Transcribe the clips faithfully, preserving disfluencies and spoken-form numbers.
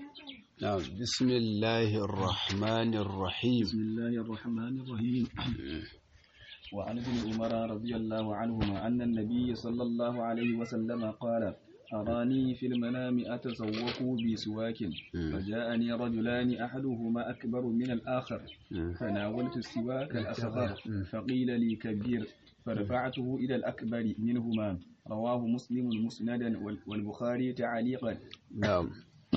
نعم بسم الله الرحمن الرحيم بسم الله الرحمن الرحيم وعن ابن عمر رضي الله عنهما أن النبي صلى الله عليه وسلم قال أراني في المنام أتسوق بسواك فجاءني رجلان أحدهما أكبر من الآخر فناولت السواك الأصغر فقيل لي كبير فرفعته إلى الأكبر منهما رواه مسلم مسندا والبخاري تعليقا. نعم.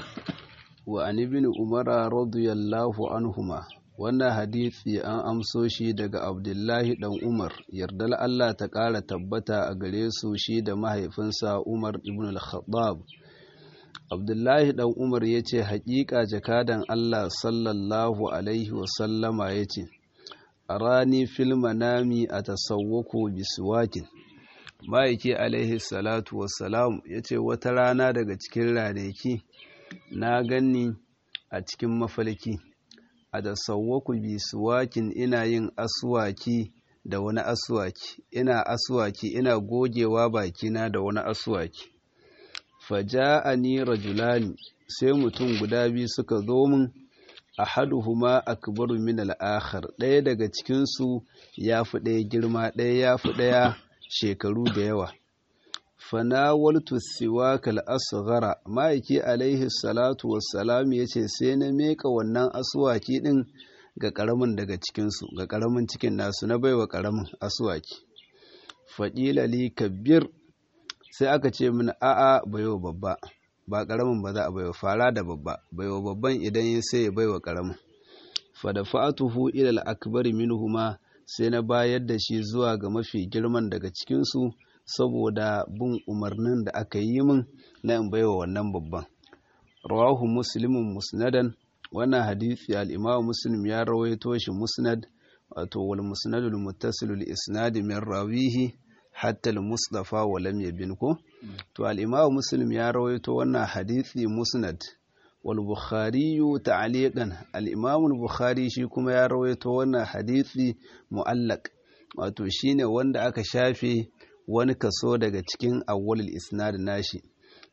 وعن ابن عمر رضي الله عنهما wannan hadisi an amso shi daga Abdullahi dan Umar yardal Allah ta ƙara tabbata a gare su shi da mahaifinsa Umar ibn al-Khattab. Abdullahi dan Umar yace haƙiƙa jakadan Allah sallallahu alaihi wa sallama yace arani fil manami atasawwaku biswakin. Ma'aiki alaihi salatu wassalam yace wata rana daga cikin ranaki na ganni a cikin mafalki a da sauwaku bi suwakin ina yin aswaki da wani aswaki ina aswaki ina gogewa bakina da wani aswaki faja'ani rajulani sai mutum guda biyu suka zo min ahaduhuma akbaru min al-akhar ɗaya daga cikin su yafi ɗaya girma ɗaya yafi ɗaya shekaru da yawa fanawaltu siwakal asghara ma'aiki alaihi salatu wassalam yace sai na meka wannan aswaki din ga karamin daga cikin su ga karamin cikin nasu na baiwa karamin aswaki fadila li kabir sai aka ce min a'a baiwa babba ba karamin ba za a baiwa fara da babba baiwa babban idan sai ya baiwa karamin fadafa'atuhu ila al-akbar minhuma sai na bayar da shi zuwa ga mafi girman daga cikin su saboda bin umarnin da aka yi min na in baiwa wannan babban. Rawahu Muslimun musnadan, wannan hadisi al-Imam Muslim ya rawaito shi musnad, wato wal musnadul muttasilul isnad min rawihi hatta al-Mustafa wa lam yabin ko. To al-Imam Muslim ya rawaito wannan hadisi musnad. Wal Bukhari ta'liqan, al-Imam al-Bukhari shi kuma ya rawaito wannan hadisi mu'allaq, wato shine wanda aka shafe wani kaso daga cikin awwalul isnad nashi.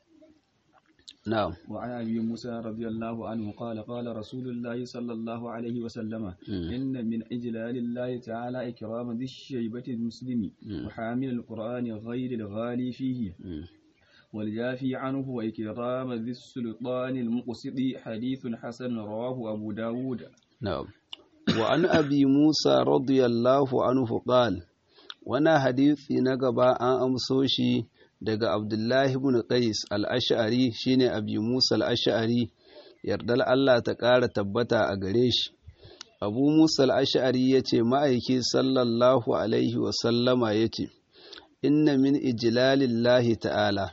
Na'am. Wa an abi Musa radiyallahu anhu qala qala Rasulullahi sallallahu alaihi wa sallama inna min ijlalillahi ta'ala ikrama dhish-shaybati al-muslimi wa hamil al-Qur'ani ghayri al-ghali fihi wal jafi anhu wa ikrama dhis-sultani al-muqsidi hadithun hasan rawahu Abu Dawud. Na'am. Wa an abi Musa radiyallahu anhu qala wannan hadisi na gaba an amso shi daga Abdullahi ibn Qais al-Ash'ari shine Abi Musa al-Ash'ari yardal Allah ta ƙara tabbata a gare shi. Abu Musa al-Ash'ari yace ma'aiki sallallahu alaihi wa sallama yace inna min ijlalillahi ta'ala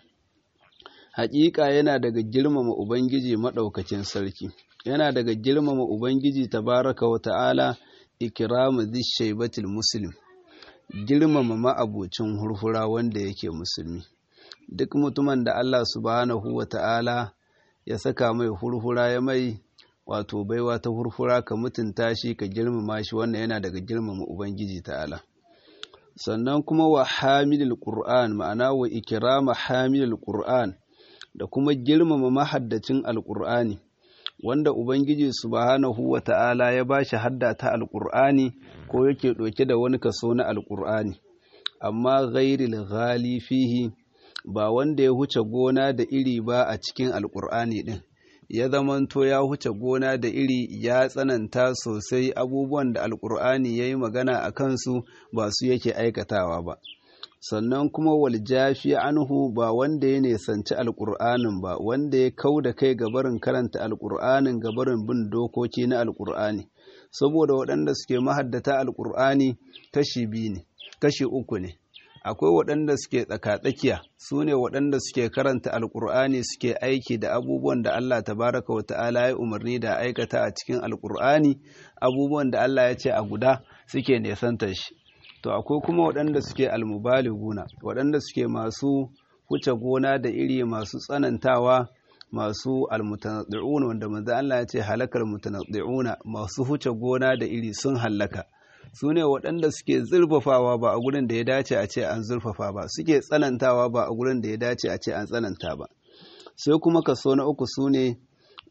haƙiƙa yana daga girmama ubangiji madaukakin sarki yana daga girmama ubangiji tabaraka wa ta'ala ikramu dhish-shaybatil muslim girmama ma'abocin hurhura wanda yake musulmi. Duk mutumin da Allah subhanahu wa ta'ala ya saka mai hurhura ya mai wato baiwa ta hurhura ka mutunta shi ka girmama shi wannan yana daga girmama Ubangiji ta'ala. Sannan kuma wa hamilul Qur'an ma'ana wa ikrama hamilul Qur'an da kuma girmama mahaddacin Alƙur'ani wanda Ubangiji subhanahu wa ta'ala ya ba shi hadda ta Alƙur'ani ko yake ɗauke da wani kaso na Alƙur'ani, amma ghairil ghali fihi ba wanda ya huce gona da iri ba a cikin Alƙur'ani ɗin, ya zamanto ya huce gona da iri ya tsananta sosai abubuwan da Alƙur'ani ya yi magana a kansu ba su yake aikatawa ba. Sannan kuma wal jafi anhu ba wanda ya nesanci alƙur'anin ba wanda ya kau da kai gabarin karanta alƙur'anin gabarin bin dokoki na alƙur'ani saboda waɗanda suke mahaddata alƙur'ani kashi biyu ne kashi uku ne akwai waɗanda suke tsakatsakiya su ne waɗanda suke karanta alƙur'ani suke aiki da abubuwan da Allah tabaraka wa ta'ala ya umarni da aikata a cikin alƙur'ani abubuwan da Allah ya ce a guda suke nesanta shi. To akwai kuma waɗanda suke almubaliguna waɗanda suke masu huce gona da iri masu tsanantawa masu almutanaddi'una wanda manzo Allah ya ce halakar mutanaddi'una masu huce gona da iri sun hallaka su ne waɗanda suke zurfafawa ba a gurin da ya dace a ce an zurfafa ba suke tsanantawa ba a gurin da ya dace a ce an tsananta ba. Sai kuma kaso na uku su ne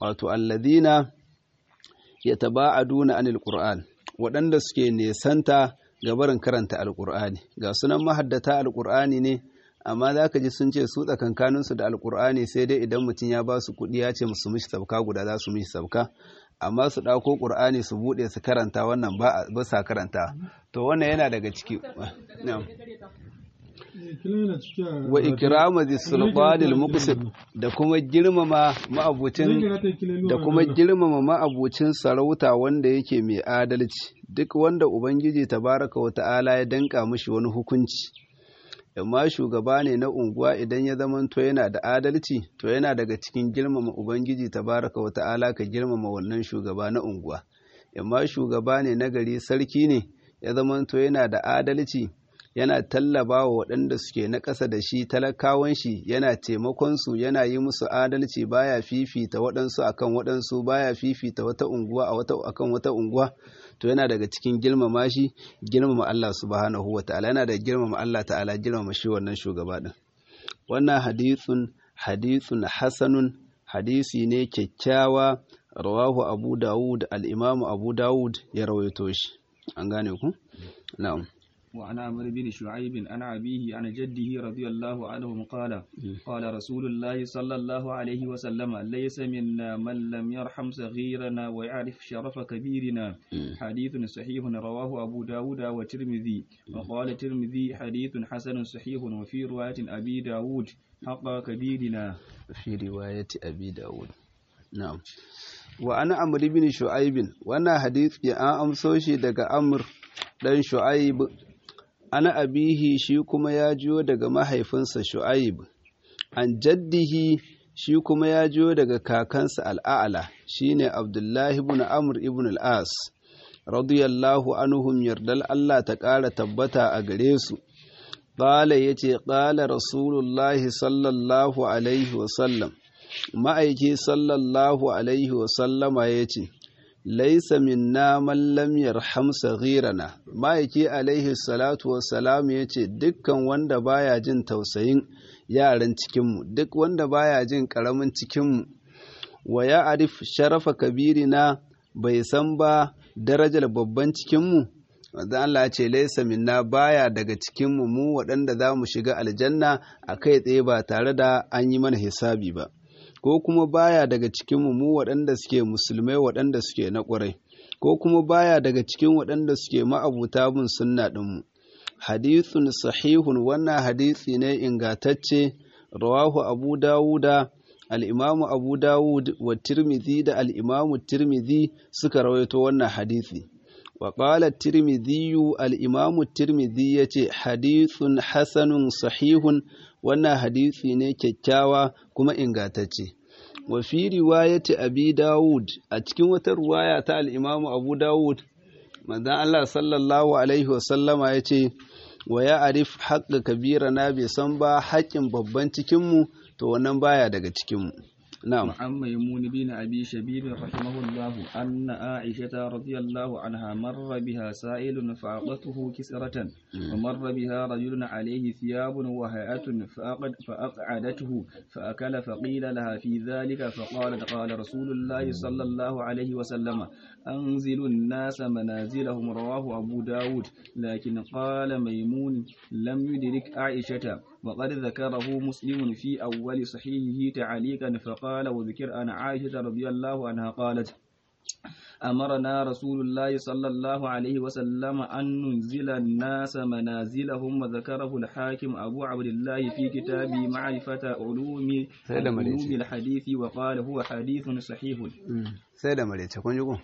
wato alladhina yataba'aduna anil qur'an waɗanda suke nesanta ga barin karanta alqur'ani ga sunan mahaddata alqur'ani ne amma zaka ji sun ce su tsakankanin su da alqur'ani sai dai idan mutum ya ba su kuɗi ya ce musu mishi sabka guda za su mishi sabka amma su ɗauko ƙur'ani su buɗe su karanta wannan ba sa karanta to wannan yana daga ciki wa ikrama zi sulqanil muqsid da kuma girmama ma'abucin da kuma girmama ma'abucin sarauta wanda yake mai adalci duk wanda ubangiji tabaraka wa ta'ala ya danka mishi wani hukunci amma shugaba ne na unguwa idan ya zamanto yana da adalci to yana daga cikin girmama ubangiji tabaraka wa ta'ala ka girmama wannan shugaba na unguwa amma shugaba ne na gari sarki ne ya zamanto yana da adalci yana tallaba wa waɗanda suke na ƙasa da shi talakawan shi yana taimakon su yana yi musu adalci baya fifita waɗansu akan waɗansu baya fifita wata unguwa a wata akan wata unguwa to yana daga cikin girmama shi girmama Allah subhanahu wataala yana da girmama Allah ta'ala girmama shi wannan shugaba din wannan hadithun hadithun hasanun hadisi ne kyakkyawa rawahu Abu Dawud al-Imam Abu Dawud ya rawaito shi an gane ku na'am وعن عمرو بن شعيب عن أبيه عن جده رضي الله عنهم قال قال رسول الله صلى الله عليه وسلم ليس منا من لم يرحم صغيرنا ويعرف شرف كبيرنا حديث صحيح رواه أبو داود والترمذي وقال الترمذي حديث حسن صحيح وفي رواية أبي داود حق كبيرنا في رواية أبي داود نعم وأنا عمرو بن شعيب وأنا حديث يا أمسوشي دقى أمر dan Shu'aib ana abihi shi kuma ya jiyo daga mahaifinsa Shu'aib an jaddihi shi kuma ya jiyo daga kakansa al'a'ala shine Abdullahi ibn Amr ibn al-As radiyallahu anhum yardal Allah ta ƙara tabbata a gare su qala yace qala rasulullahi sallallahu alaihi wa sallam ma'aiki sallallahu alaihi wa sallama yace laisa minna man lam yarham saghirana ma'aiki alaihi salatu wassalam yace dukkan wanda baya jin tausayin yaran cikin mu duk wanda baya jin karamin cikin mu wa ya arif sharafa kabirina bai san ba darajar babban cikin mu wanda Allah ya ce laisa minna baya daga cikin mu mu waɗanda za mu shiga aljanna akai tsaye ba tare da an yi mana hisabi ba ko kuma baya daga cikin mu waɗanda suke musulmai waɗanda suke na ƙwarai ko kuma baya daga cikin waɗanda suke ma'abuta bin sunna ɗinmu hadithun sahihun wannan hadisi ne ingantacce rawahu abu dawuda al-imamu abu dawud wa tirmidhi da al-imamu tirmidhi suka rawaito wannan hadisi wa qala tirmidhi al-imamu tirmidhi yace hadithun hasanun sahihun wannan hadisi ne kyakkyawa kuma ingantacce wa fi riwayati abi dawud a cikin wata riwaya ta al-imamu abu dawud manzon Allah sallallahu alaihi wa sallama yace wa ya arif haqqa kabirana bai san ba haƙƙin babban cikin mu to wannan baya daga cikin mu نعم. وعن ميمون بن أبي شبيب رحمه الله أن عائشة رضي الله عنها مر بها سائل فأعطته كسرة ومر بها رجل عليه ثياب وهيئة فأقعدته فأكل فقيل لها في ذلك فقالت قال رسول الله صلى الله عليه وسلم أنزلوا الناس منازلهم رواه أبو داود لكن قال ميمون لم يدرك عائشة وقد ذكره مسلم في أول صحيحه تعليقا فقال وذكر أن عائشة رضي الله عنها قالت أمرنا رسول الله صلى الله عليه وسلم أن ننزل الناس منازلهم وذكره الحاكم أبو عبد الله في كتاب معرفة علوم علوم الحديث وقال هو حديث صحيح سيدة مريتة كنجو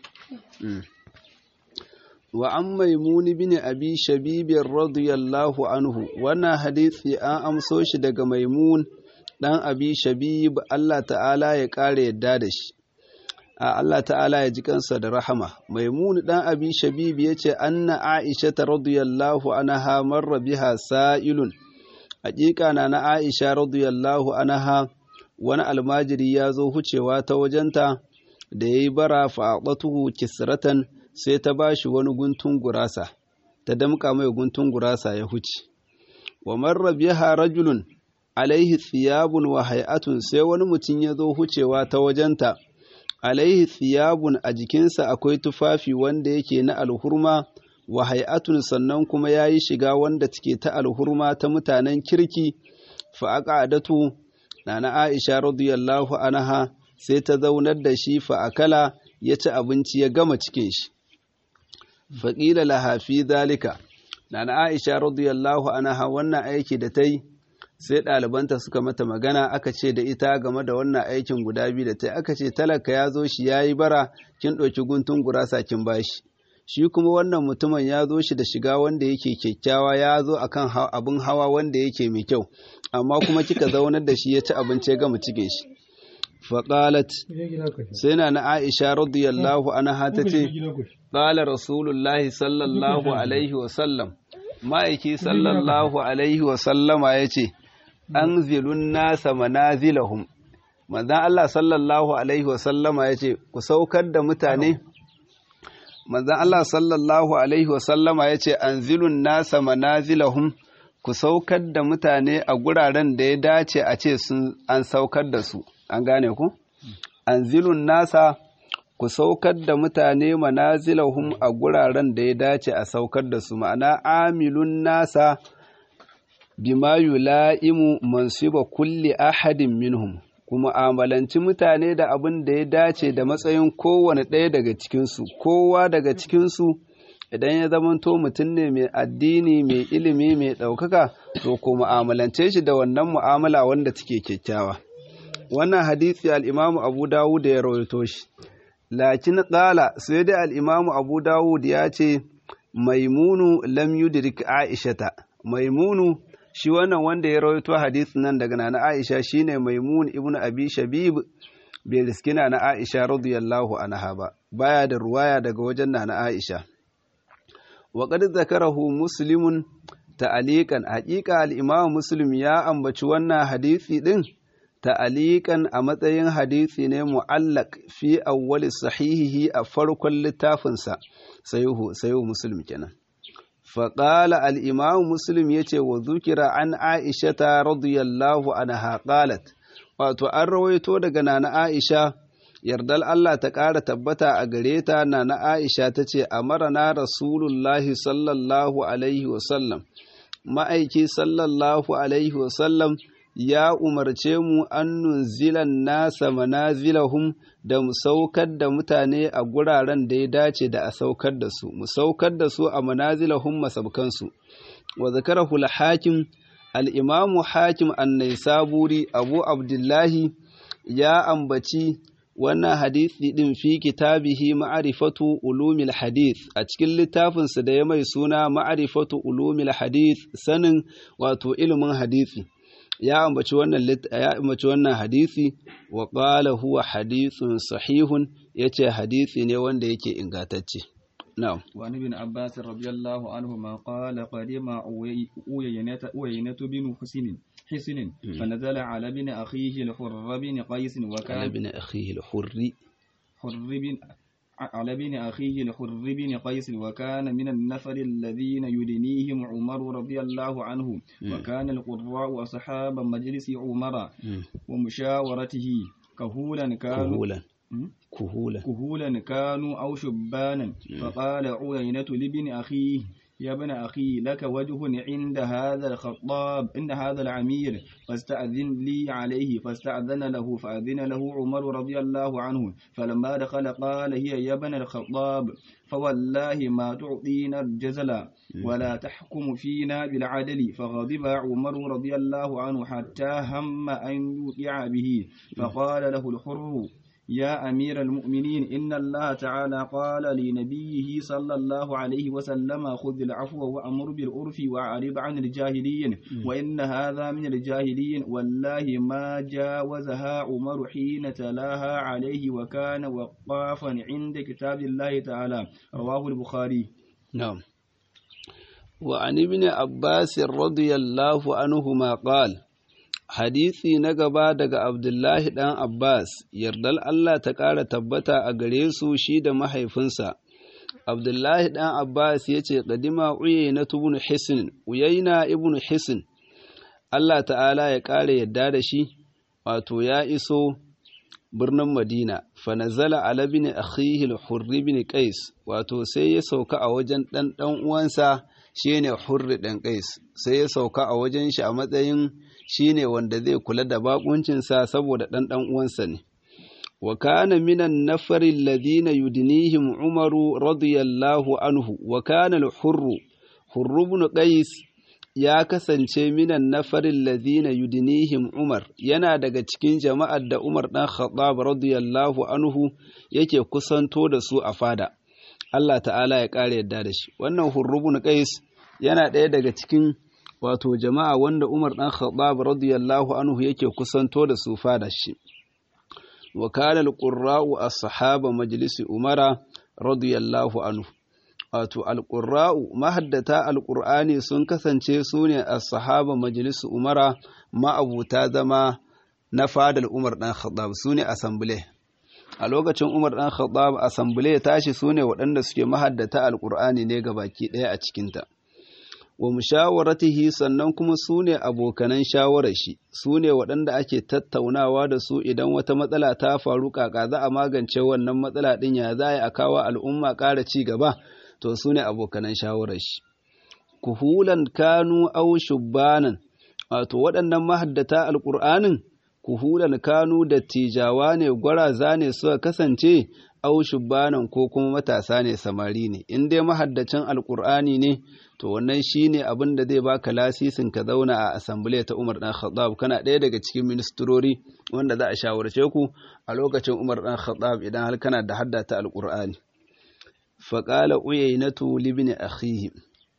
وعن ميمون بن أبي شبيب رضي الله عنه وانا حديثي أن أمسوش دق ميمون دان أبي شبيب الله تعالى يقال يدادش Allah ta'ala ya ji kansa da rahama maimun dan abi shabib yace anna aisha radhiyallahu anha marra biha sa'ilun haqiqa na na aisha radhiyallahu anha wani almajiri ya zo hucewa ta wajenta da yayi bara fa'atuhu kisratan sai ta bashi wani guntun gurasa ta damka mai guntun gurasa ya huce wa marra biha rajulun alaihi thiyabun wa hay'atun sai wani mutum ya zo hucewa ta wajenta alaihi thiyabun a jikinsa akwai tufafi wanda yake na alhurma wa hay'atun sannan kuma yayi shiga wanda take ta alhurma ta mutanen kirki fa aqadatu nana Aisha radiyallahu anha sai ta zaunar da shi fa akala ya ci abinci ya gama cikin shi fa qila laha fi dhalika nana Aisha radiyallahu anha wannan aiki da tai sai ɗalibanta suka mata magana aka ce da ita game da wannan aikin guda biyu da ta aka ce talaka ya zo shi ya yi bara kin ɗauki guntun gurasa kin bashi shi kuma wannan mutumin ya zo shi da shiga wanda yake kyakkyawa ya zo akan abin hawa wanda yake mai kyau amma kuma kika zaunar da shi ya ci abinci ya gama cikin shi faqalat sai na na Aisha radiyallahu anha ta ce qala rasulullahi sallallahu alaihi wa sallam ma'aiki sallallahu alaihi wa sallama yace anzilun nasa manazilahum manzon Allah sallallahu alaihi wasallama yace ku saukar da mutane manzon Allah sallallahu alaihi wasallama yace anzilun nasa manazilahum ku saukar da mutane a guraren da ya dace a ce sun an saukar da su an gane ku anzilun nasa ku saukar da mutane manazilahum a guraren da ya dace a saukar da su ma'ana amilun nasa bima yula'imu mansiba kulli ahadin minhum kuma amalanci mutane da abin da ya dace da matsayin kowane ɗaya daga cikinsu kowa daga cikinsu idan ya zamanto mutum ne mai addini mai ilimi mai ɗaukaka to ko mu'amalance shi da wannan mu'amala wanda take kyakkyawa wannan hadisi al-imamu Abu Dawud ya rawaito shi lakin qala sai dai al-imamu Abu Dawud ya ce maimunu lam yudrik aishata maimunu shi wannan wanda ya rawaito hadisin nan daga nana Aisha shine Maimun ibn Abi Shabib bai riskina na Aisha radiyallahu anha ba baya da ruwaya daga wajen nana Aisha wa qad zakarahu Muslimun ta'aliqan haqiqa al-Imam Muslim ya ambaci wannan hadisi din ta'aliqan a matsayin hadisi ne mu'allaq fi awwal sahihihi a farkon littafinsa sayuhu sayu Muslim kenan فقال الإمام مسلم يتي وذكر عن عائشة رضي الله عنها قالت wato an rawaito daga nana Aisha yardal Allah ta ƙara tabbata a gare ta nana Aisha ta ce amarna rasulullahi sallallahu alaihi wasallam ma'aiki sallallahu alaihi wasallam ya umarce mu an nunzilan nasa manazilahum da mu saukar da mutane a guraren da ya dace da a saukar da su mu saukar da su a manazilahum masabkansu wa zakarahu al-hakim al-imamu hakim an-naisaburi abu abdullahi ya ambaci wannan hadisi din fi kitabihi ma'rifatu ulumil hadith a cikin littafinsa da ya mai suna ma'rifatu ulumil hadith sanin wato ilimin hadisi ya ambaci wannan ya ambaci wannan hadisi wa qala huwa hadithun sahihun yace hadisi ne wanda yake ingantacce na'am wa ibn Abbas radiyallahu anhu ma qala qadima uyaynata uyaynatu bin Husayn حسن فنزل على ابن أخيه الحر بن قيس وكان على ابن أخيه الحر حر بن على ابن أخيه الحر بن قيس وكان من النفر الذين يدنيهم عمر رضي الله عنه وكان القراء أصحاب مجلس عمر ومشاورته كهولا كانوا كهولا كهولا كهولا كانوا أو شبانا فقال عيينة لابن أخيه يا ابن أخي لك وجه عند هذا الخطاب عند هذا العمير فاستأذن لي عليه فاستأذن له فأذن له عمر رضي الله عنه فلما دخل قال هي يا ابن الخطاب فوالله ما تعطينا الجزل ولا تحكم فينا بالعدل فغضب عمر رضي الله عنه حتى هم أن يوقع به فقال له الحر يا أمير المؤمنين إن الله تعالى قال لنبيه صلى الله عليه وسلم خذ العفو وأمر بالعرف وأعرض عن الجاهلين وإن هذا من الجاهلين والله ما جاوزها عمر حين تلاها عليه وكان وقافا عند كتاب الله تعالى رواه البخاري. نعم. وعن ابن عباس رضي الله عنهما قال hadisi na gaba daga Abdullahi ɗan Abbas, yardal Allah ta ƙara tabbata a gare su shi da mahaifinsa. Abdullahi ɗan Abbas ya ce, ƙadima Uyayna ibn Hisin, Uyayna ibn Hisin, Allah ta'ala ya ƙara yadda da shi, wato ya iso birnin Madina fa nazala ala ibn akhihi al-Hurr ibn Qais wato sai ya sauka a wajen dan dan uwansa shine Hurr dan Qais sai ya sauka a wajen shi a matsayin shine wanda zai kula da bakuncin sa saboda dan dan uwansa ne wa kana minan nafari alladhina yudnihim Umar radiyallahu anhu wa kana al-Hurr Hurr ibn Qais ya kasance minan nafarin ladina yudinihim Umar yana daga cikin jama'ar da Umar ɗan Khattab radiyallahu anhu yake kusanto da su a fada Allah ta'ala ya ƙara yadda da shi wannan Hurrubun Qais yana ɗaya daga cikin wato jama'a wanda Umar ɗan Khattab radiyallahu anhu yake kusanto da su fada shi wa kana al-qurra'u as-sahaba majlisi Umara radiyallahu anhu wato alƙura'u mahaddata alƙur'ani sun kasance su ne a sahaba majalisu umara ma'abuta zama na fadar Umar ɗan Khattab su ne asambile a lokacin Umar ɗan Khattab asambile ya tashi su ne waɗanda suke mahaddata alƙur'ani ne ga baki ɗaya a cikinta wa mushawaratihi sannan kuma su ne abokanan shawarar shi su ne waɗanda ake tattaunawa da su idan wata matsala ta faru kaka za a magance wannan matsala ɗin ya za a kawo al'umma ƙara ci gaba to su ne abokanan shawarar shi kuhulan kanu au shubbanan wato waɗannan mahaddata alƙur'anin kuhulan kanu dattijawa ne gwaraza ne suka kasance au shubbanan ko kuma matasa ne samari ne in dai mahaddacin alƙur'ani ne to wannan shine abin da zai baka lasisin ka zauna a asambile ta Umar dan Khattab kana ɗaya daga cikin ministrori wanda za a shawarce ku a lokacin Umar dan Khattab idan har kana da haddata alƙur'ani faƙala uyainatu libni akhihi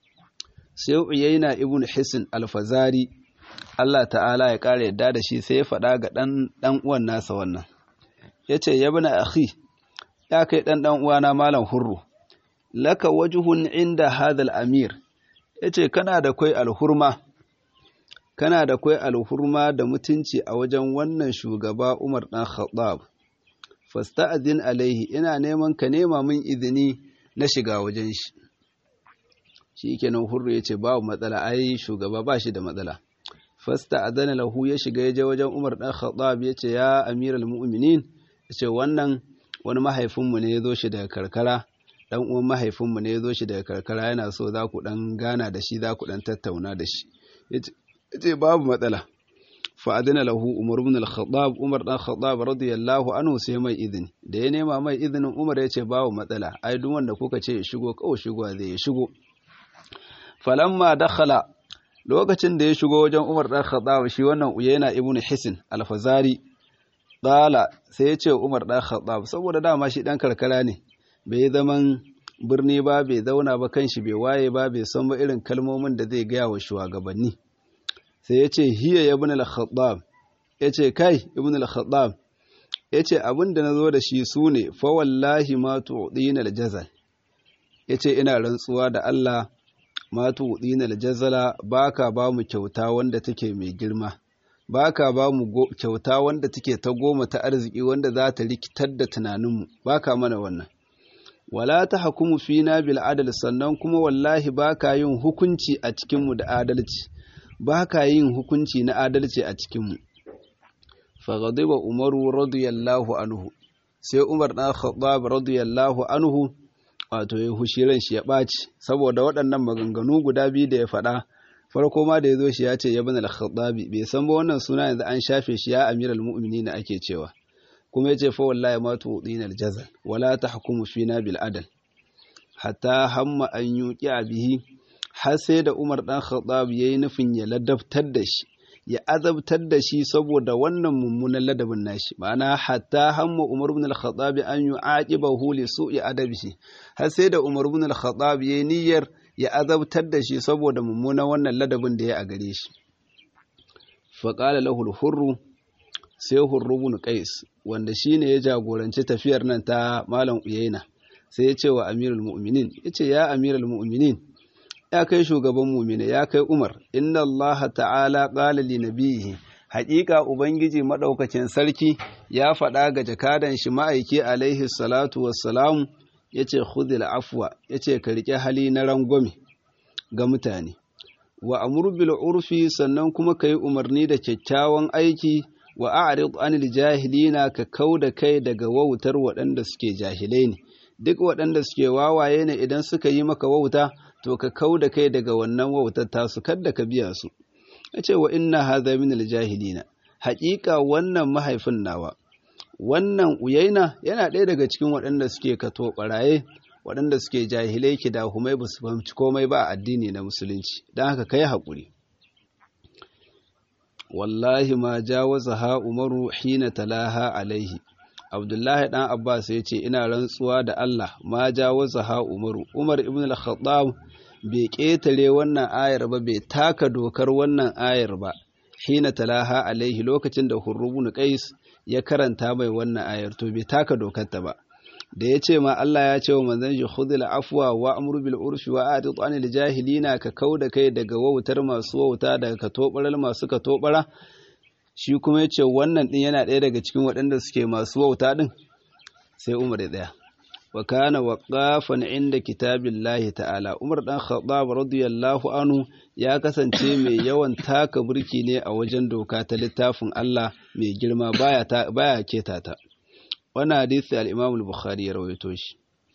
sai uyaina ibn hisn alfazari Allah ta'ala ya ƙara yadda da shi sai ya faɗa ga ɗan ɗan uwan nasa wannan yace ya bana akhi ya kai ɗan ɗan uwana malam hurru laka wajhun inda hadha al-amir yace kana da kai alhurma kana da kai alhurma da mutunci a wajen wannan shugaba Umar dan Khattab fasta'zin alaihi ina neman ka nema min izini na shiga wajen shi shi kenan hurru yace babu matsala ai shugaba ba shi da matsala fasta'zana lahu ya shiga yaje wajen Umar dan Khattab yace ya amiral mu'minin yace wannan wani mahaifinmu ne yazo shi daga karkara dan uwan mahaifinmu ne yazo shi daga karkara yana so za ku dan gana da shi za ku dan tattauna da shi yace babu matsala fa'adina lahu Umar ibn al-Khattab Umar dan Khattab radiyallahu anhu sai mai izini da ya nema mai izinin Umar yace babu matsala ai duk wanda kuka ce ya shigo kawai shigo zai ya shigo falamma dakhala lokacin da ya shigo wajen Umar dan Khattab shi wannan Uyayna ibn Hisn al-Fazari qala sai ya ce Umar dan Khattab saboda dama shi dan karkara ne bai zaman birni ba bai zauna ba kanshi bai waye ba bai san ba irin kalmomin da zai gaya wa shugabanni sai ya ce hiya ya ibn al-Khattab ya ce kai ibn al-Khattab ya ce abinda na zo da shi su ne fa wallahi ma tu'dina al-jazal ya ce ina rantsuwa da Allah ma tu'dina al-jazala baka ba mu kyauta wanda take mai girma baka ba mu kyauta wanda take ta goma ta arziki wanda za ta rikitar da tunaninmu baka mana wannan wala tahkumu fina bil adl sannan kuma wallahi baka yin hukunci a cikin mu da adalci ba ka yin hukunci na adalci a cikinmu. Faghadiba Umaru radiyallahu anhu, sai Umar ɗan Khattab radiyallahu anhu wato ya hushi ran shi ya ɓaci, saboda waɗannan maganganu guda biyu da ya faɗa, farko ma da ya zo shi ya ce ya bin al-Khattabi, bai san ba wannan suna yanzu an shafe shi ya amiral mu'mini na ake cewa, kuma ya ce fa wallahi ma tu'dina al-jazal, wala tahkumu fina bil adl, hatta hamma an yuqi bihi har sai da Umar ɗan Khattab ya yi nufin ya ladabtar da shi, ya azabtar da shi saboda wannan mummunan ladabin nashi. Ma'ana hatta hamma Umar ibn al-Khattab an yu'aqibahu li su'i adabihi. Har sai da Umar ibn al-Khattab ya yi niyyar ya azabtar da shi saboda mummunan wannan ladabin da ya a gare shi. Fa qala lahu al-Hurr sai Hurr ibn Qais wanda shine ya jagoranci tafiyar nan ta Malam Uyayna. Sai ya ce wa Amirul Mu'minin, yace ya Amirul Mu'minin ya kai shugaban mumina ya kai Umar inna Allah ta'ala qala li nabiyhi haqiqa ubangiji madaukakin sarki ya faɗa ga jakadan shi ma'aiki alaihi salatu wassalam yace khudhil afwa yace ka rike hali na rangwame ga mutane wa amur bil urfi sannan kuma kai umarni da kyakkyawan aiki wa a'rid anil jahilina ka kauda kai daga wautar waɗanda suke jahilai ne duk waɗanda suke wawaye ne idan suka yi maka wauta to ka kauda kai daga wannan wautar tasu kada ka biya su yace wa inna hadha min al jahilina haƙiƙa wannan mahaifin nawa wannan Uyaina yana ɗaya daga cikin waɗanda suke kato ɓaraye waɗanda suke jahilai ki da humai ba su fahimci komai ba a addini na musulunci don haka kai haƙuri wallahi ma jawaza ha umaru hina talaha alaihi abdullahi dan abbas ya ce ina rantsuwa da Allah ma jawaza ha umaru umar ibn al-khattab bai ƙetare wannan ayar ba bai taka dokar wannan ayar ba hina talaha alaihi lokacin da hurrubun qais ya karanta mai wannan ayar to bai taka dokar ta ba da ya ce ma Allah ya ce wa manzon shi khudhil afwa wa amru bil urfi wa a'rid anil jahilina ka kauda kai daga wautar masu wauta daga katobaral masu katobara shi kuma yace wannan din yana ɗaya daga cikin waɗanda suke masu wauta din sai Umar ya tsaya wa kana waqafan inda kitabillahi ta'ala Umar dan Khattab radiyallahu anhu ya kasance mai yawan taka burki ne a wajen doka ta littafin Allah mai girma baya ta baya keta ta wannan hadisi al-Imam al-Bukhari ya rawaito shi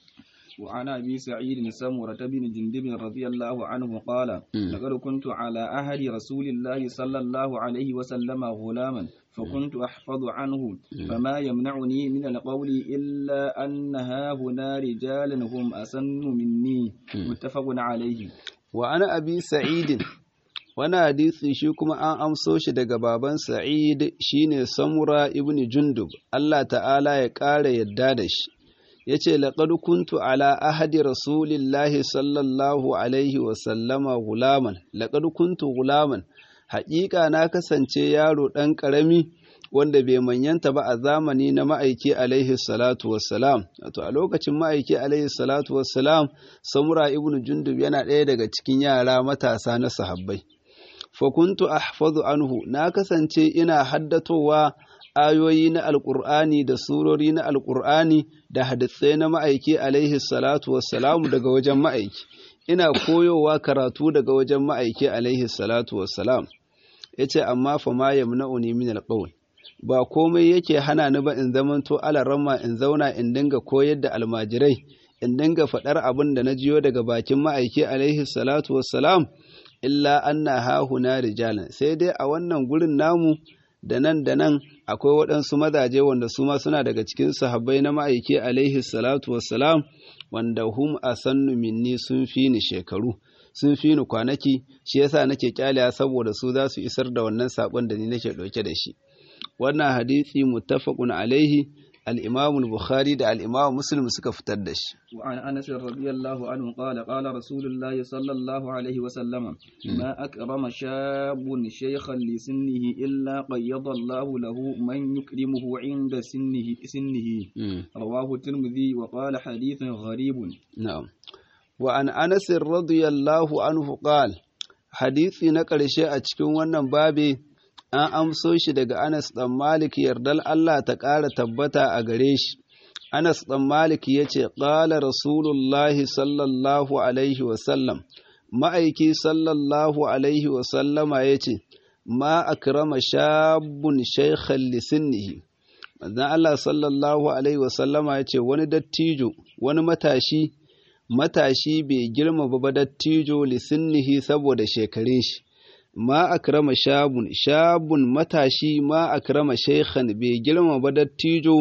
وعن أبي سعيد سمرة بن جندب رضي الله عنه قال لقد كنت على أهل رسول الله صلى الله عليه وسلم غلاما فكنت أحفظ عنه فما يمنعني من القول إلا أن ها هنا رجالا هم أسن مني متفق عليه وعن أبي سعيد wani hadisi shi kuma an amso shi daga baban Sa'id shine Samura ibn Jundub Allah ta'ala ya ƙara yadda da shi yace laqad kuntu ala ahadi rasulillahi sallallahu alaihi wa sallama gulaman laqad kuntu gulaman haƙiƙa na kasance yaro ɗan ƙarami wanda bai manyanta ba a zamani na ma'aiki alaihi salatu wassalam wato a lokacin ma'aiki alaihi salatu wassalam Samura ibn Jundub yana ɗaya daga cikin yara matasa na sahabbai fa kuntu ahfazu anhu na kasance ina haddatowa ayoyi na alƙur'ani da surori na alƙur'ani da hadisai na ma'aiki alaihi salatu wassalamu daga wajen ma'aiki ina koyowa karatu daga wajen ma'aiki alaihi salatu wassalam yace amma fa ma yamna'uni min alqawl ba komai yake hana ni ba in zamanto alaramma in zauna in dinga koyar da almajirai in dinga faɗar abin da na jiyo daga bakin ma'aiki alaihi salatu wassalam illa anna ha huna rijalan sai dai a wannan gurin namu da nan da nan akwai waɗansu mazaje wanda su ma suna daga cikin sahabbai na ma'aiki alaihi salatu wassalam wanda hum asannu minni sun fi ni shekaru sun fi ni kwanaki shi yasa nake kyalewa saboda su za su isar da wannan sabon da ni nake ɗauke da shi wannan hadisi muttafaqun alaihi al-Imam al-Bukhari da al-Imam Muslim suka fitar da shi wa an Anas radiyallahu anhu qala qala Rasulullahi sallallahu alaihi wa sallam ma akrama shabun shaykhan li sinnihi illa qayyada Allahu lahu man yukrimuhu 'inda sinnihi sinnihi rawahu Tirmidhi wa qala hadithun gharibun na'am wa an Anas radiyallahu anhu qala hadisi na ƙarshe a cikin wannan babe an amso shi daga Anas ɗan Malik yardal Allah ta ƙara tabbata a gare shi. Anas ɗan Malik ya ce, ƙala Rasulullahi sallallahu Alaihi wasallam, ma'aiki sallallahu Alaihi wasallama ya ce, ma akrama shabun shaikhan lisinnihi. Manzon Allah sallallahu Alaihi wasallama ya ce, wani dattijo, wani matashi, matashi bai girma ba dattijo lisinnihi saboda shekarun shi. ma akrama shabun shabun matashi ma akrama shaykhan bai girma ba dattijo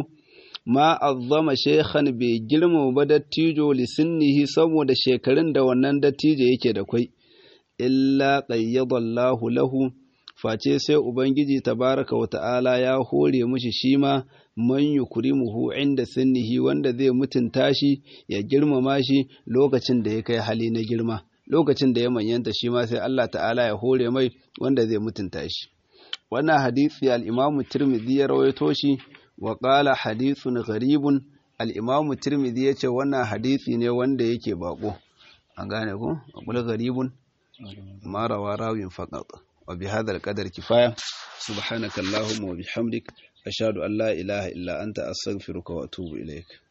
ma azzama shaykhan bai girma ba dattijo li sinnihi saboda shekarun da wannan dattijo yake da kwai illa qayyadallahu lahu face sai ubangiji tabaraka wa ta'ala ya hore mishi shi ma man yukrimuhu inda sinnihi wanda zai mutunta shi ya girmama shi lokacin da ya kai hali na girma lokacin da ya manyanta shi ma sai Allah ta'ala ya hore mai wanda zai mutunta shi wannan hadisi al-Imam Tirmidhi ya rawaito shi wa qala hadithun gharibun al-Imam Tirmidhi yace wannan hadisi ne wanda yake bako an gane ko aqul gharibun ma rawa rawin faqat wa bi hadha al-qadar kifaya subhanaka allahumma wa bihamdik ashhadu an la ilaha illa anta astaghfiruka wa atubu ilaik